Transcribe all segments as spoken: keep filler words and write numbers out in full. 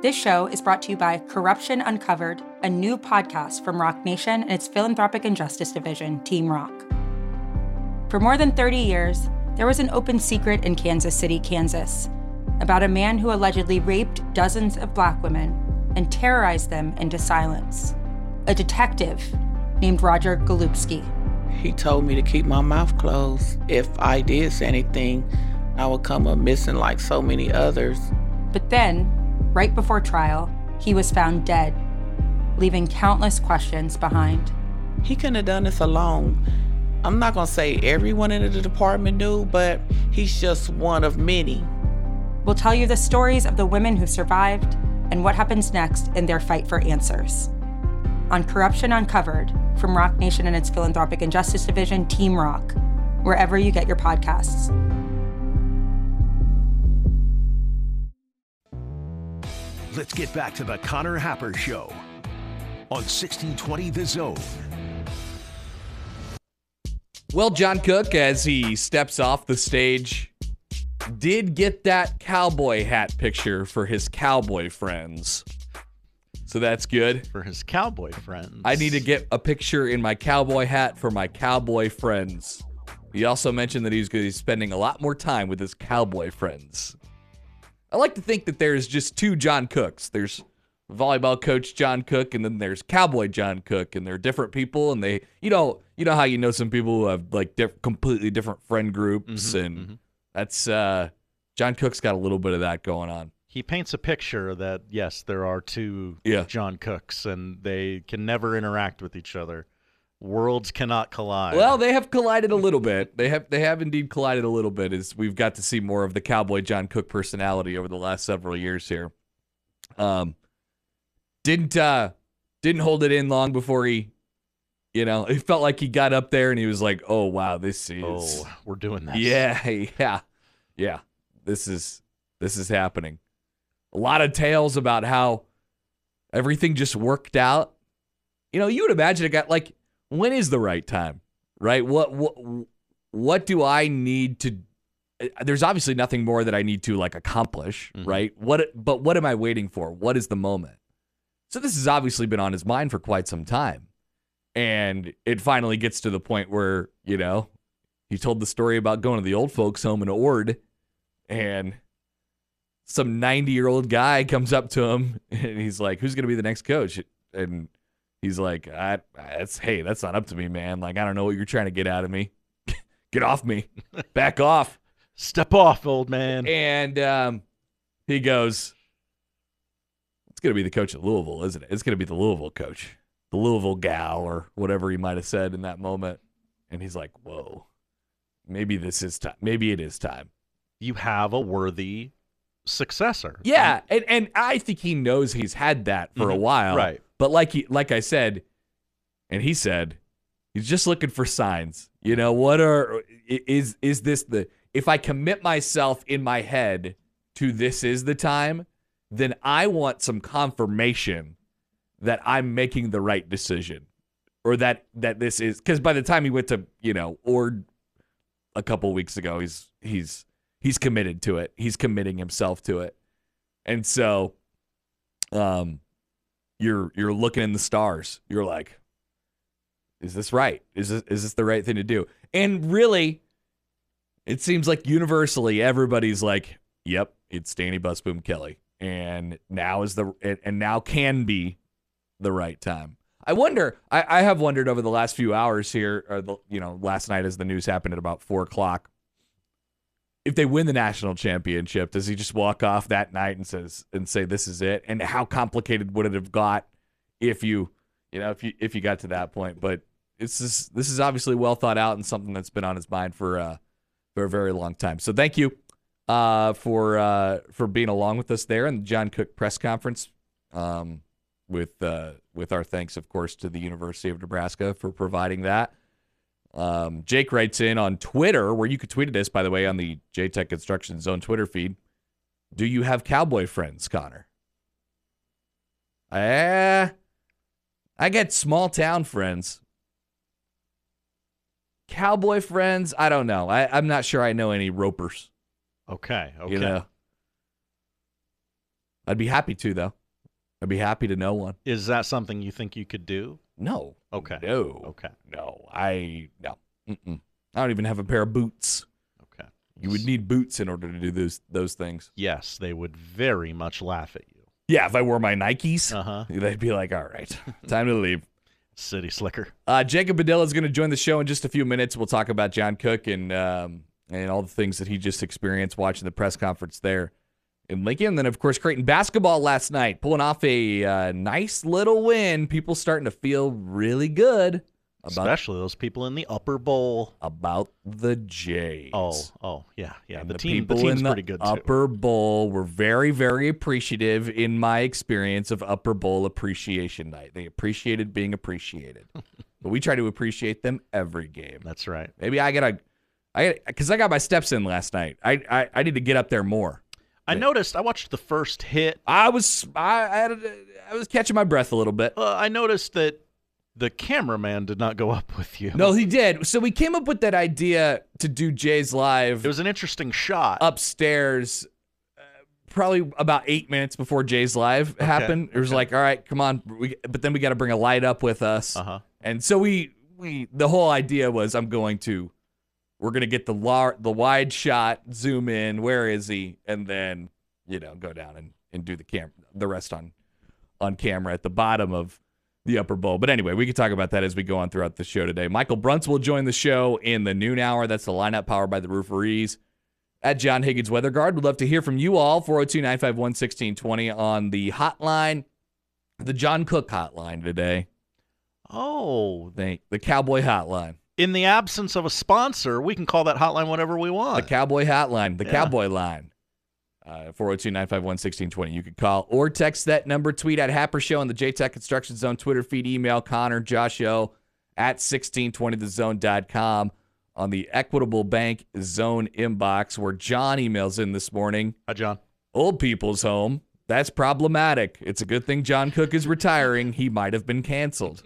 This show is brought to you by Corruption Uncovered, a new podcast from Rock Nation and its philanthropic and justice division, Team Rock. For more than thirty years, there was an open secret in Kansas City, Kansas, about a man who allegedly raped dozens of Black women and terrorized them into silence. A detective named Roger Golubski. He told me to keep my mouth closed. If I did say anything, I would come up missing like so many others. But then, right before trial, he was found dead, leaving countless questions behind. He couldn't have done this alone. I'm not gonna say everyone in the department knew, but he's just one of many. We'll tell you the stories of the women who survived and what happens next in their fight for answers. On Corruption Uncovered, from Rock Nation and its philanthropic and justice division, Team Rock, wherever you get your podcasts. Let's get back to the Connor Happer Show on sixteen twenty The Zone. Well, John Cook, as he steps off the stage, did get that cowboy hat picture for his cowboy friends. So that's good. For his cowboy friends. I need to get a picture in my cowboy hat for my cowboy friends. He also mentioned that he's going to be spending a lot more time with his cowboy friends. I like to think that there's just two John Cooks. There's volleyball coach John Cook, and then there's cowboy John Cook, and they're different people. And they, you know, you know how you know some people who have like diff- completely different friend groups, Mm-hmm, and mm-hmm. that's uh, John Cook's got a little bit of that going on. He paints a picture that yes, there are two Yeah. John Cooks, and they can never interact with each other. Worlds cannot collide. Well, they have collided a little bit. They have they have indeed collided a little bit as we've got to see more of the cowboy John Cook personality over the last several years here. Um, didn't uh, didn't hold it in long before he, you know, it felt like he got up there and he was like, "Oh wow, this is oh, we're doing this." yeah, yeah, yeah. This is this is happening." A lot of tales about how everything just worked out. You know, you would imagine a guy like, when is the right time, right? What what what do I need to? There's obviously nothing more that I need to like accomplish, Mm-hmm. right? What but what am I waiting for? What is the moment? So this has obviously been on his mind for quite some time, and it finally gets to the point where, you know, he told the story about going to the old folks home in Ord, and some ninety-year-old guy comes up to him and he's like, "Who's going to be the next coach?" And he's like, I, that's, hey, that's not up to me, man. Like, I don't know what you're trying to get out of me. Get off me. Back off. Step off, old man. And um, he goes, it's going to be the coach of Louisville, isn't it? It's going to be the Louisville coach, the Louisville gal, or whatever he might have said in that moment. And he's like, whoa, maybe this is time. Maybe it is time. You have a worthy successor. Yeah, and, and I think he knows he's had that for Mhm. a while. Right. But like he, like I said, and he said, he's just looking for signs. You know, what are is is this the if I commit myself in my head to this is the time, then I want some confirmation that I'm making the right decision, or that that this is, because by the time he went to, you know, Ord a couple weeks ago, he's he's he's committed to it. He's committing himself to it, and so, um. You're you're looking in the stars. You're like, is this right? Is this is this the right thing to do? And really, it seems like universally everybody's like, yep, it's Danny Busboom Kelly, and now is the and now can be the right time. I wonder. I, I have wondered over the last few hours here, or the, you know, last night as the news happened at about four o'clock. If they win the national championship, does he just walk off that night and says and say this is it? And how complicated would it have got if you, you know, if you if you got to that point? But it's just, this is obviously well thought out and something that's been on his mind for uh, for a very long time. So thank you uh, for uh, for being along with us there in the John Cook press conference. Um, with uh, with our thanks, of course, to the University of Nebraska for providing that. Um, Jake writes in on Twitter, where you could tweet at us, by the way, on the J Tech Construction Zone Twitter feed. Do you have cowboy friends, Connor? Uh, I get small town friends. Cowboy friends, I don't know. I, I'm not sure I know any ropers. Okay, okay. You know? I'd be happy to, though. I'd be happy to know one. Is that something you think you could do? No. Okay. No. Okay. No. I no. Mm-mm. I don't even have a pair of boots. Okay. You would need boots in order to do those those things. Yes, they would very much laugh at you. Yeah, if I wore my Nikes, Uh-huh. they'd be like, all right, time to leave. City slicker. Uh, Jacob Padilla is going to join the show in just a few minutes. We'll talk about John Cook and um, and all the things that he just experienced watching the press conference there in Lincoln. And then, of course, Creighton basketball last night, pulling off a uh, nice little win. People starting to feel really good about, Especially those people in the upper bowl. about the Jays. Oh, oh, yeah, yeah. And The, the team, the people team's in the pretty good too. Upper Bowl were very, very appreciative in my experience of Upper Bowl Appreciation Night. They appreciated being appreciated, but we try to appreciate them every game. That's right. Maybe I gotta, I because I got my steps in last night. I, I I need to get up there more. I noticed. I watched the first hit. I was I I, had a, I was catching my breath a little bit. Uh, I noticed that the cameraman did not go up with you. No, he did. So we came up with that idea to do Jay's Live. It was an interesting shot. Upstairs, uh, probably about eight minutes before Jay's Live happened. It was okay. like, all right, come on, we, but then we got to bring a light up with us. Uh-huh. And so we we the whole idea was I'm going to we're gonna get the lar- the wide shot, zoom in, where is he, and then you know go down and, and do the cam the rest on on camera at the bottom of the Upper Bowl. But anyway, we can talk about that as we go on throughout the show today. Michael Bruntz will join the show in the noon hour. That's the lineup powered by the Rooferees. At John Higgins Weather Guard, we'd love to hear from you all. four oh two, nine five one, one six two zero on the hotline, the John Cook hotline today. Oh, The, the Cowboy hotline. in the absence of a sponsor, we can call that hotline whatever we The want. Cowboy hotline, the Yeah. Cowboy line. Uh, four oh two, nine five one, one six two zero. You could call or text that number, tweet at Happer Show on the J-Tech Construction Zone Twitter feed, email Connor, Josh O at sixteen twenty the zone dot com on the Equitable Bank Zone inbox where John emails in this morning. Hi, John. Old people's home. That's problematic. It's a good thing John Cook is retiring. He might have been canceled.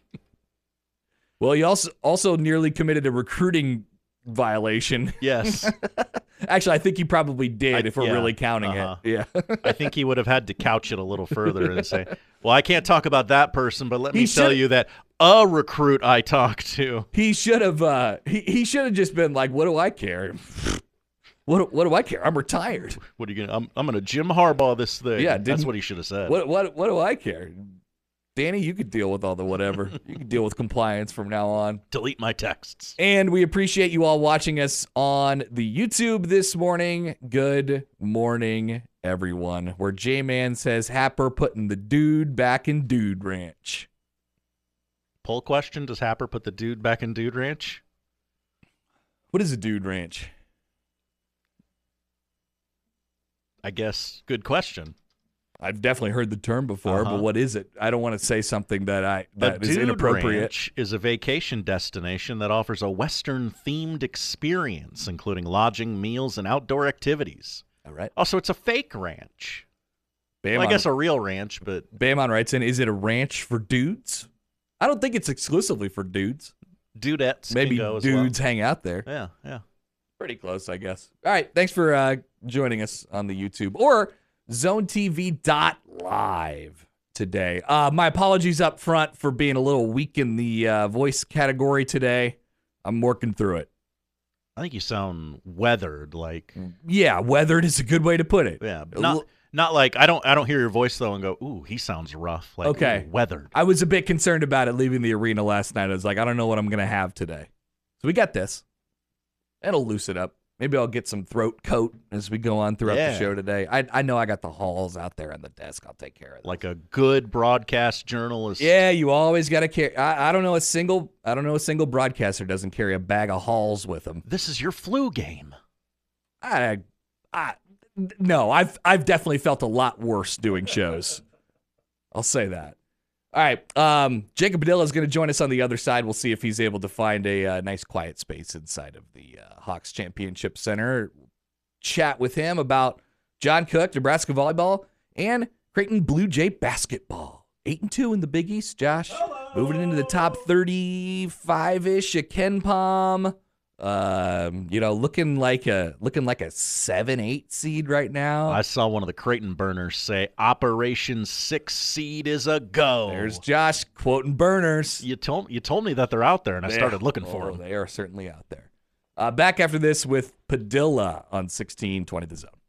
Well, he also also nearly committed a recruiting violation. Yes. Actually, I think he probably did I- if we're yeah, really counting uh-huh. it. Yeah. I think he would have had to couch it a little further and say, well, I can't talk about that person, but let He me tell should- you that a recruit I talked to. He should have uh he, he should have just been like, what do I care? What what do I care? I'm retired. What are you gonna? I'm, I'm gonna Jim Harbaugh this thing. Yeah, that's didn't- what he should have said. What what what do I care? Danny, you could deal with all the whatever. You can deal with compliance from now on. Delete my texts. And we appreciate you all watching us on the YouTube this morning. Good morning, everyone. Where J-Man says, Happer putting the dude back in Dude Ranch. Poll question: does Happer put the dude back in Dude Ranch? What is a Dude Ranch? I guess. Good question. I've definitely heard the term before, Uh-huh. but what is it? I don't want to say something that I A that is Dude inappropriate. Ranch is a vacation destination that offers a Western-themed experience, including lodging, meals, and outdoor activities. All right. Also, it's a fake ranch. Bam Well, I on- guess a real ranch, but Bamon writes in, is it a ranch for dudes? I don't think it's exclusively for dudes. dudettes Maybe can go as dudes hang out there. well. Yeah, yeah. Pretty close, I guess. All right. Thanks for uh, joining us on the YouTube or zone T V dot live today. Uh, my apologies up front for being a little weak in the uh, voice category today. I'm working through it. I think you sound weathered, like Yeah, weathered is a good way to put it. yeah, but A not li- not like I don't I don't hear your voice though and go, ooh, he sounds rough. Like Okay. ooh, weathered. I was a bit concerned about it leaving the arena last night. I was like, I don't know what I'm going to have today. So we got this. It'll loosen up. Maybe I'll get some throat coat as we go on throughout Yeah. the show today. I I know I got the halls out there on the desk. I'll take care of that. Like a good broadcast journalist. Yeah, you always got to carry. I, I don't know a single. I don't know a single broadcaster doesn't carry a bag of halls with them. This is your flu game. I, I, no, I've I've definitely felt a lot worse doing shows. I'll say that. All right, um, Jacob Padilla is going to join us on the other side. We'll see if he's able to find a uh, nice quiet space inside of the uh, Hawks Championship Center. Chat with him about John Cook, Nebraska volleyball, and Creighton Blue Jay basketball. Eight and two in the Big East, Josh. Moving into the top thirty-five-ish at Ken Palm. Um, you know, looking like a looking like a seven, eight seed right now. I saw one of the Creighton burners say Operation Six Seed is a go. There's Josh quoting burners. You told you told me that they're out there, and I They- started looking for oh, them. They are certainly out there. Uh, back after this with Padilla on sixteen twenty The Zone.